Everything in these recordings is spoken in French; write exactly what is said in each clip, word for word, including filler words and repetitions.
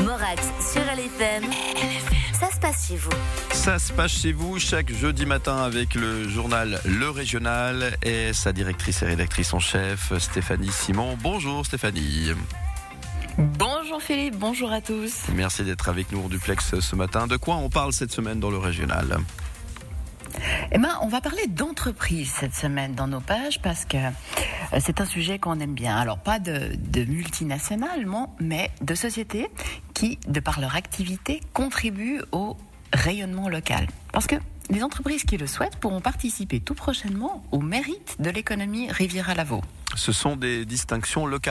Morax sur L F M. Ça se passe chez vous. Ça se passe chez vous chaque jeudi matin avec le journal Le Régional et sa directrice et rédactrice en chef Stéphanie Simon. Bonjour Stéphanie. Bonjour Philippe, bonjour à tous. Merci d'être avec nous en duplex ce matin. De quoi on parle cette semaine dans Le Régional ? Eh ben, on va parler d'entreprise cette semaine dans nos pages parce que c'est un sujet qu'on aime bien. Alors, pas de, de multinationales, mais de sociétés qui, de par leur activité, contribuent au rayonnement local. Parce que les entreprises qui le souhaitent pourront participer tout prochainement au mérite de l'économie Riviera-Lavaux. Ce sont des distinctions locales ?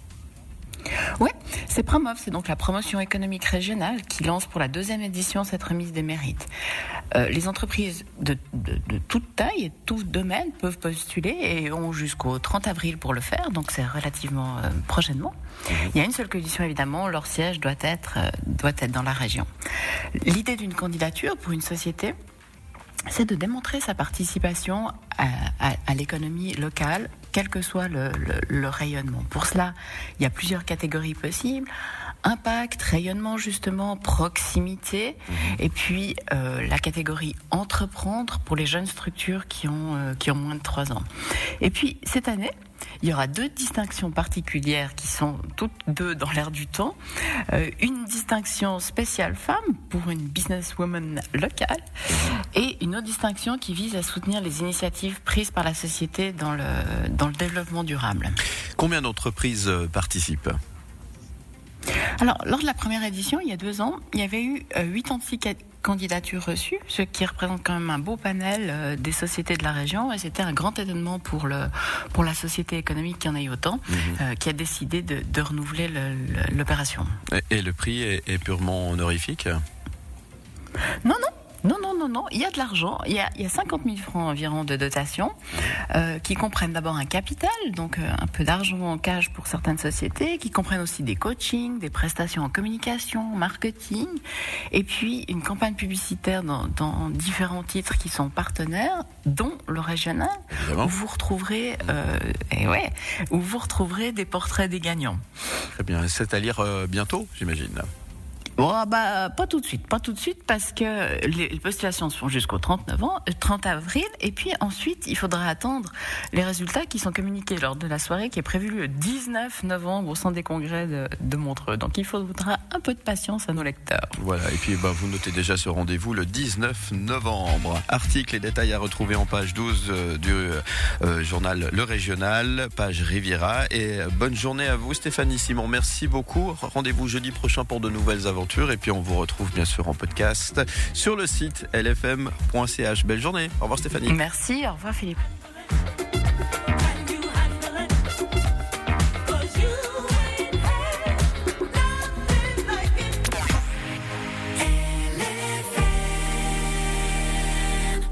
Oui, c'est Promov, c'est donc la promotion économique régionale qui lance pour la deuxième édition cette remise des mérites. Euh, les entreprises de, de, de toute taille et tout domaine peuvent postuler et ont jusqu'au trente avril pour le faire, donc c'est relativement euh, prochainement. Mmh. Il y a une seule condition évidemment, leur siège doit être, euh, doit être dans la région. L'idée d'une candidature pour une société, c'est de démontrer sa participation à, à, à l'économie locale, quel que soit le, le, le rayonnement. Pour cela, il y a plusieurs catégories possibles. Impact, rayonnement justement, proximité, mmh. et puis euh, la catégorie entreprendre pour les jeunes structures qui ont, euh, qui ont moins de trois ans. Et puis cette année, il y aura deux distinctions particulières qui sont toutes deux dans l'air du temps. Euh, une distinction spéciale femme pour une businesswoman locale et une autre distinction qui vise à soutenir les initiatives prises par la société dans le, dans le développement durable. Combien d'entreprises participent ? Alors, lors de la première édition, il y a deux ans, il y avait eu euh, quatre-vingt-six candidatures reçues, ce qui représente quand même un beau panel euh, des sociétés de la région. Et c'était un grand étonnement pour, le, pour la société économique qui en a eu autant, mmh. euh, qui a décidé de, de renouveler le, le, l'opération. Et, et le prix est, est purement honorifique ? Non, non. Non, non, non, non. Il y a de l'argent. Il y a, il y a cinquante mille francs environ de dotation euh, qui comprennent d'abord un capital, donc euh, un peu d'argent en cash pour certaines sociétés, qui comprennent aussi des coachings, des prestations en communication, marketing, et puis une campagne publicitaire dans, dans différents titres qui sont partenaires, dont le Régional, Évidemment. où vous retrouverez, euh, et ouais, où vous retrouverez des portraits des gagnants. Très bien. C'est à lire euh, bientôt, j'imagine. Bon, bah, pas tout de suite, pas tout de suite, parce que les postulations se font jusqu'au trente avril, et puis ensuite, il faudra attendre les résultats qui sont communiqués lors de la soirée qui est prévue le dix-neuf novembre au centre des congrès de, de Montreux. Donc, il faudra un peu de patience à nos lecteurs. Voilà, et puis bah, vous notez déjà ce rendez-vous le dix-neuf novembre. Articles et détails à retrouver en page douze euh, du euh, journal Le Régional, page Riviera. Et bonne journée à vous, Stéphanie Simon. Merci beaucoup. Rendez-vous jeudi prochain pour de nouvelles aventures. Et puis on vous retrouve bien sûr en podcast sur le site l f m point c h. Belle journée. Au revoir Stéphanie. Merci, au revoir Philippe.